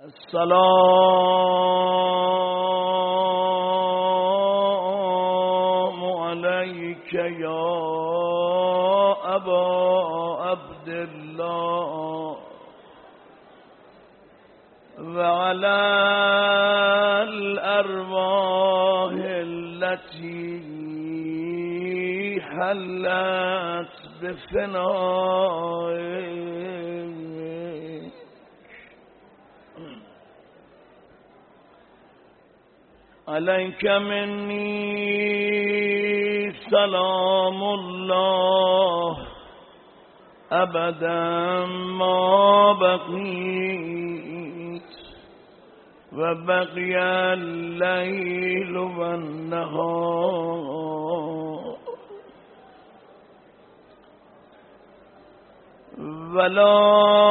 السلام عليك يا أبا عبد الله وعلى الأرواح التي حلت بفنائك عليك مني سلام الله أبدا ما بقيت وبقي الليل والنهار ولا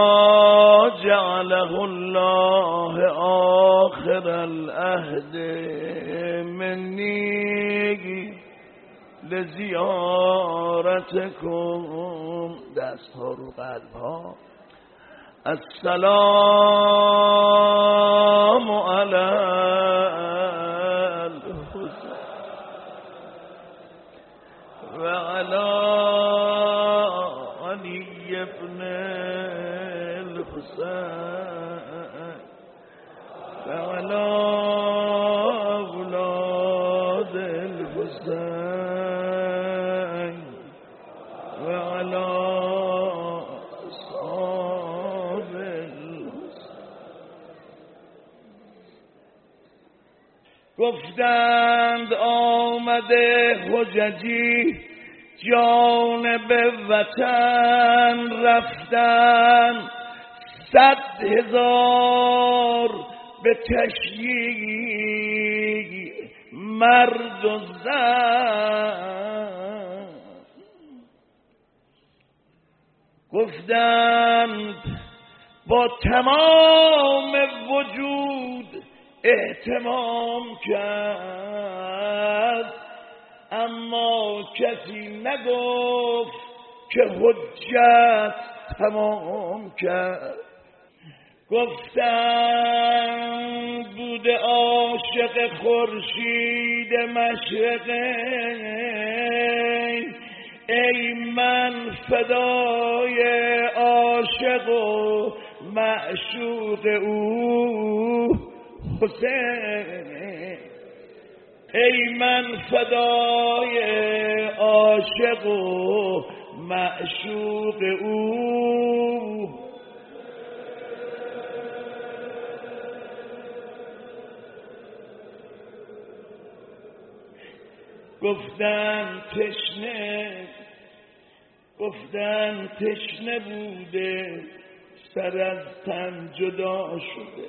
جعله الله آخر العهد مني لزیارتكم. دستها رو قلبها. السلام علی الحسین و علی علی ابن الحسین و علی اولاد الحسین و علی اصحاب الحسین. گفتند آمده حججی جانب وطن رفتن 100,000 به تشییع مرد و زن. گفتند با تمام وجود اهتمام کرد اما کسی نگفت که حجت تمام کرد. گفتند بوده عاشق خورشید مشرقین ای من فدای عاشق و معشوق او حسین. ای من فدای عاشق و معشوق او. گفتن تشنه بوده سر از تن جدا شده.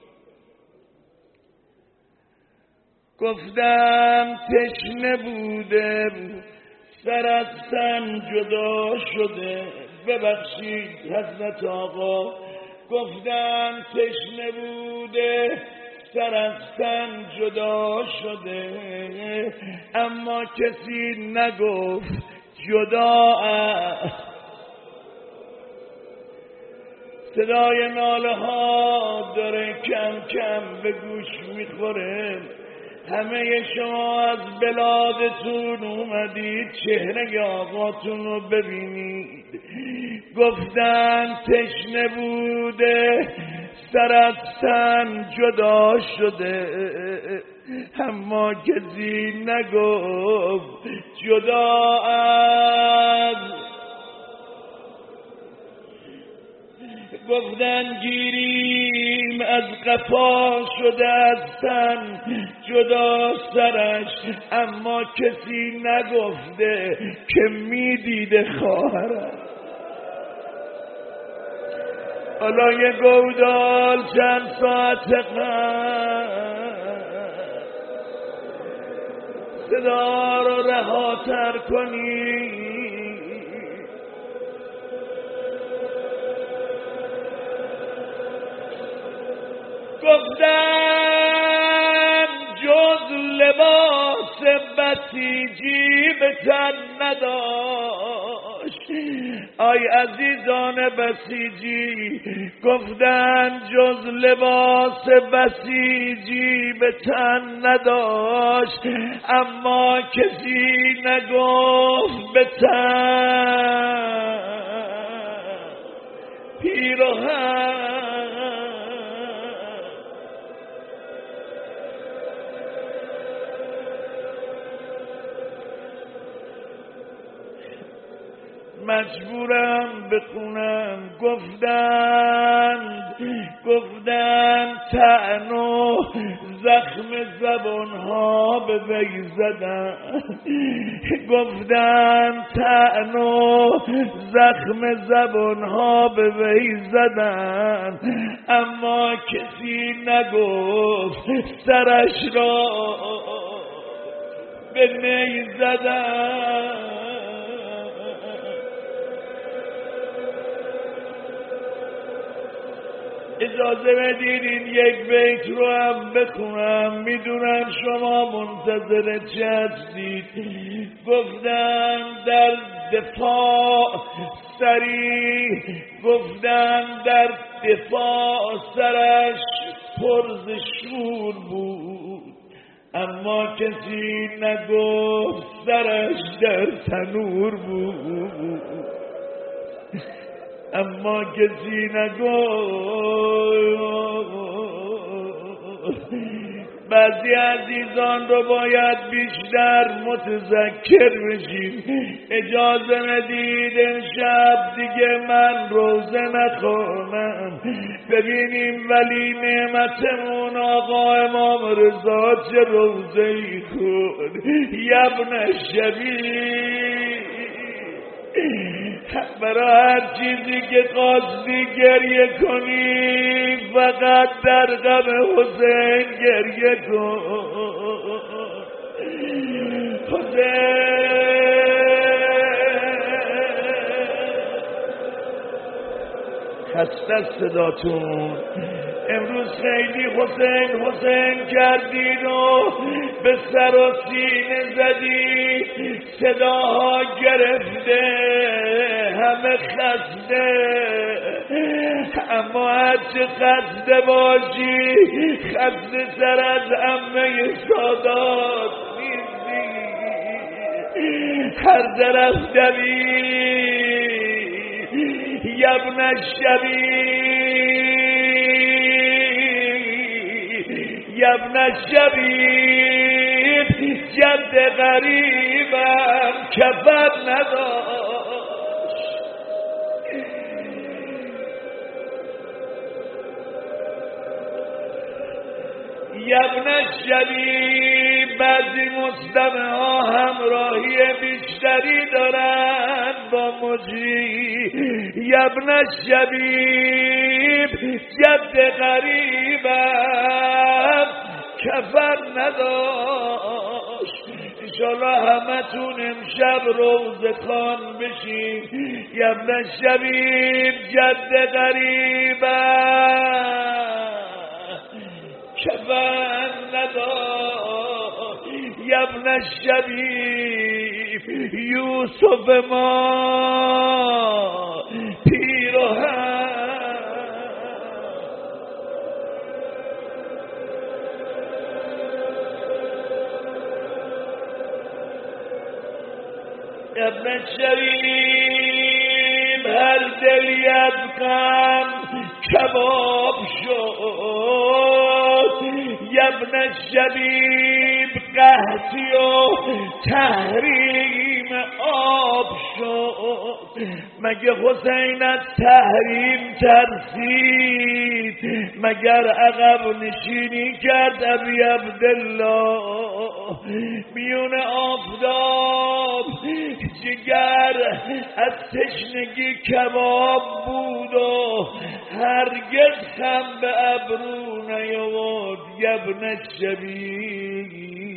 گفتم تشنه بوده سر از تن جدا شده. ببخشید حضرت آقا. گفتم تشنه بوده سر از تن جدا شده اما کسی نگفت جدا است. صدای ناله ها داره کم کم به گوش میخوره. همه شما از بلادتون اومدید چهره آقاتون رو ببینید. گفتن تشنه بوده سر از تن جدا شده اما کسی نگفت جدا از. گفتن گیریم از قفا شده از تن جدا سرش اما کسی نگفته که میدیده خواهرش. حالا یه گودال چند ساعت صدا رو رهاتر کنی. گفتن جز لباس بسیجی به تن نداشت آی عزیزان بسیجی گفتن جز لباس بسیجی به تن نداشت، اما کسی نگفت به تن پیراهن. مجبورم بخونم. گفتن طعن و زخم زبانها به وی زدن، گفتن طعن و زخم زبانها به وی زدن، اما کسی نگفت سرش را به نی زدن. اجازه بدید این یک بیت رو هم بخونم، میدونم شما منتظر چه هستید. گفتن در دفاع سری، گفتن در دفاع سرش پرز شور بود، اما کسی نگفت سرش در تنور بود، اما کسی نگفت. بعضی عزیزان رو باید بیشتر متذکر بشیم. اجازه ندید امشب دیگه من روزه نخونم. ببینیم ولی نعمتمون آقا امام رضا چه روزه‌ای خورد. یبن شبیب برای هر چیزی که قصدی گریه کنی فقط در غم حسین گریه کن. حسین خسته صداتون امروز خیلی حسین حسین کردید و به سر و سینه زدید، صداها گرفته، همه خسته. اما هرچه خسته باشی خسته تر از عمه سادات نیستی. هر طرف دوی یبن شبیب جد غریبم کفر نداشت. یبن شبیب بعضی مستمع ها همراهی بیشتری دارن با مجری. یبن شبیب جد غریبم کفر نداشت. انشالله همتون امشب روزه خوان بشین. یبن شبیب جد غریبم کفر نداشت. یبن شبیب یوسف ما پیراهن. یبن شبیب هر دلی از غم کباب شد. یبن شبیب قحطی و تحریم آب شد. مگه حسین از تحریم ترسید؟ مگر عقب نشینی کرد ابی عبدالله؟ میون آفتاب جگر از تشنگی کباب بود و هرگز خم به ابرو نیاورد. یبن شبیب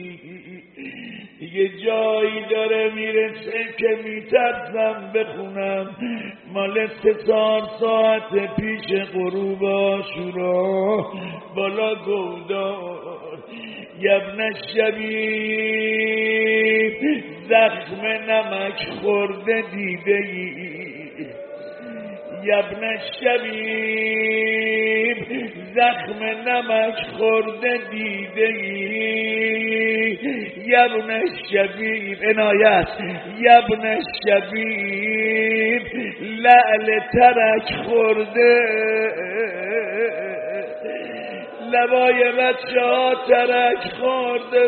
یه جایی داره میرسه که میترسم بخونم. مال 3-4 ساعت پیش غروب عاشورا بالا گودار. یبن شبیب زخم نمک خورده دیده ای، ابن الشبیب زخم نمک خورده دیده ای ابن الشبیب عنایت ابن الشبیب لعل ترک خورده لبای بچه ها ترک خورده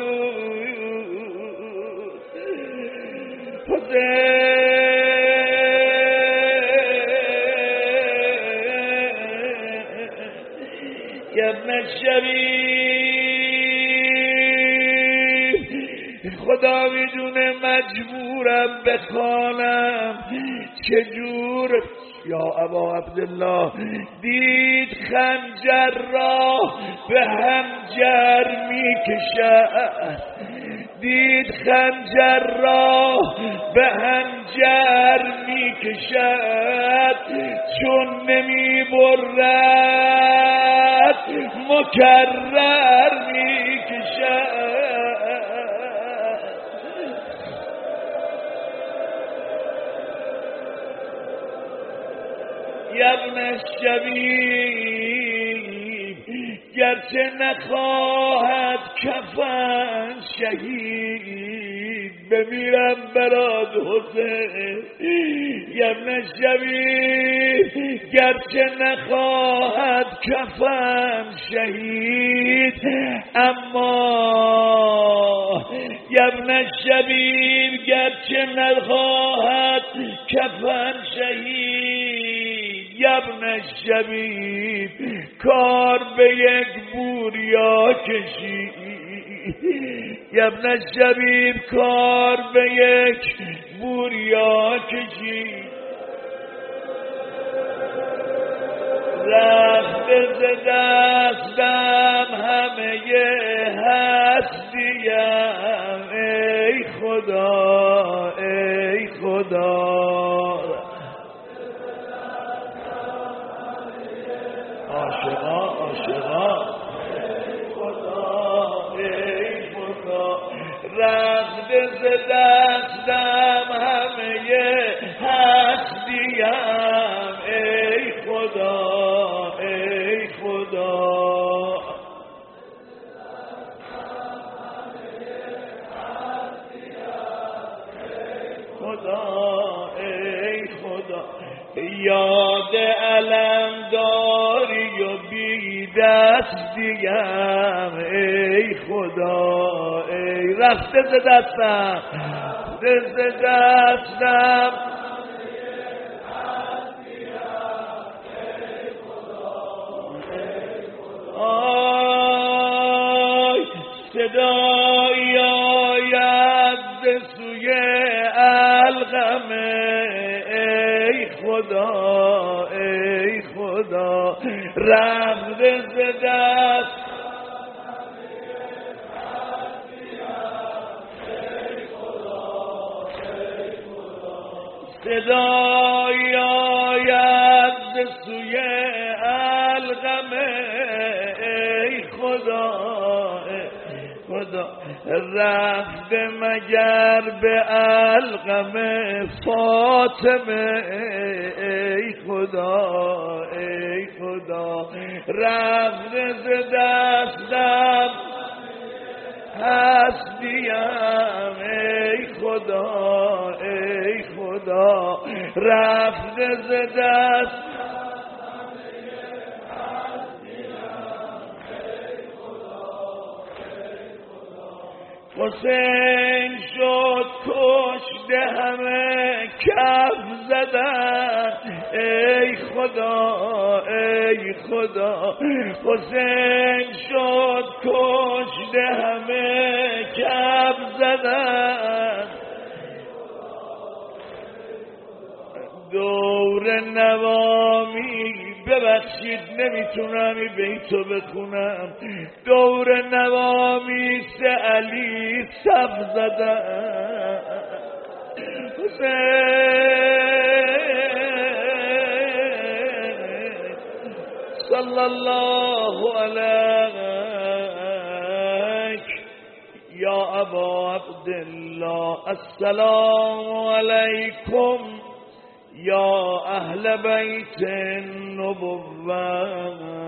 ابن الشبیب خدا میدونه مجبورم بخوانم چجور یا ابا عبدالله دید خنجر را به هنجر میکشد دید خنجر را به هنجر میکشد چون نمیبرد مکرر میکشد ابن الشبیب گرچه نخواهد کفن شهید بمیرم برات حسین ابن الشبیب گرچه نخواهد کفن شهید اما ابن الشبیب گرچه نخواهد کفن شهید ابن الشبیب کار به یک بوریا کشید ابن الشبیب کار به یک بوریا کشید رفت ز دستم همه هستیم ای خدا ای خدا عاشقا ای خدا رفت ز دستم همه هستیم ای خدا ای خدا خدا ای خدا یاد علم داری و بی دستیم ای خدا ای رفته ز دستم ز دستم آی صدایی آید ز سوی القم ای خدا ای خدا رفت ز دست صدایی آید ز سوی القم ای خدا خدا رفت مگر به القم فاطمه ای خدا ای خدا رفت ز دستم هستیم ای خدا ای خدا رفت ز دست حسین شد کشته همه کف زدن ای خدا ای خدا حسین شد کشته همه کف زدن دور نوامی ببخشید نمیتونم این بیتو بخونم دور نوامیس علی صف زدن صلی الله علیک یا ابا عبدالله السلام علیکم یا اهل بیت النبوة